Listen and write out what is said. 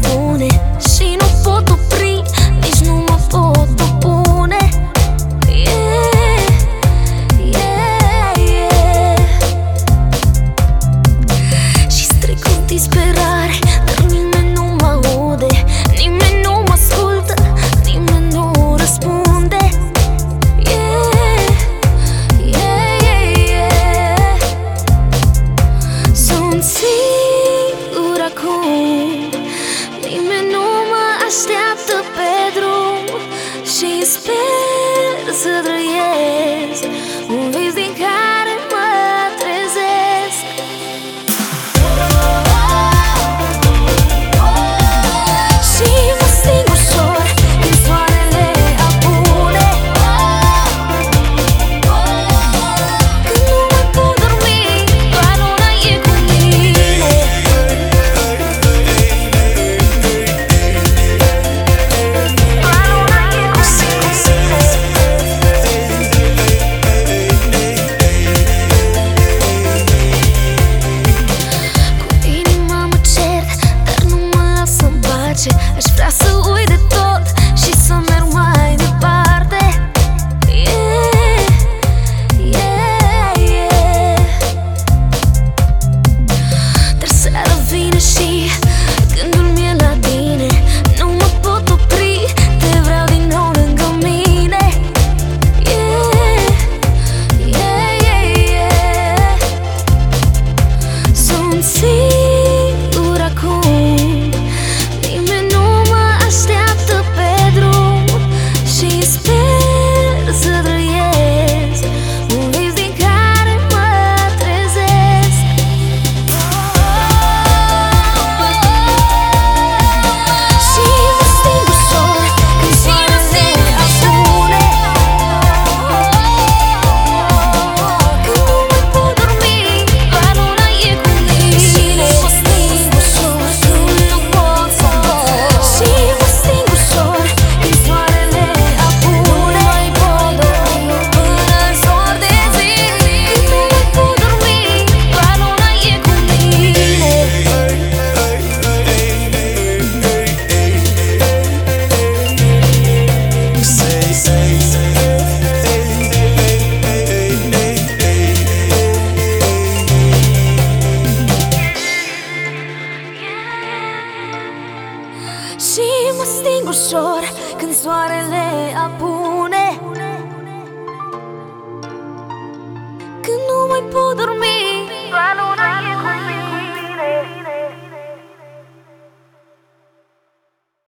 spune și nu pot opri, nici nu mă pot opune. Yeah, yeah, yeah. Și strig cu disperare, dar nimeni nu mă aude, nimeni nu mă ascultă, nimeni nu răspunde. Yeah, yeah, yeah, yeah. Sunt sigur acum, nimeni nu mă așteaptă pe drum și sper să trăiesc un vis din care mă trezesc. Și mă sting ușor când soarele apune, când nu mai pot dormi, doar luna e cu mine. Doar luna e cu mine. Cu inima mă cert, dar nu mă las în pace. Aș vrea să uit de tot și să merg mai departe. Yeah, yeah, yeah. Dar seara vine și gândul mi-e la tine. Nu mă pot opri, te vreau din nou lângă mine. Yeah, yeah, yeah, yeah. Sunt sigur acum, nimeni nu mă așteaptă pe drum și sper să trăiesc un vis din care mă trezesc. Și mă sting ușor când soarele apune, când nu mai pot dormi, doar luna e cu mine. Și mă sting ușor când nu pot să dorm. Și mă sting ușor când soarele apune, nu mai pot dormi până zor de zi. Când nu mai pot dormi, doar luna e cu mine. Și mă sting ușor când soarele apune,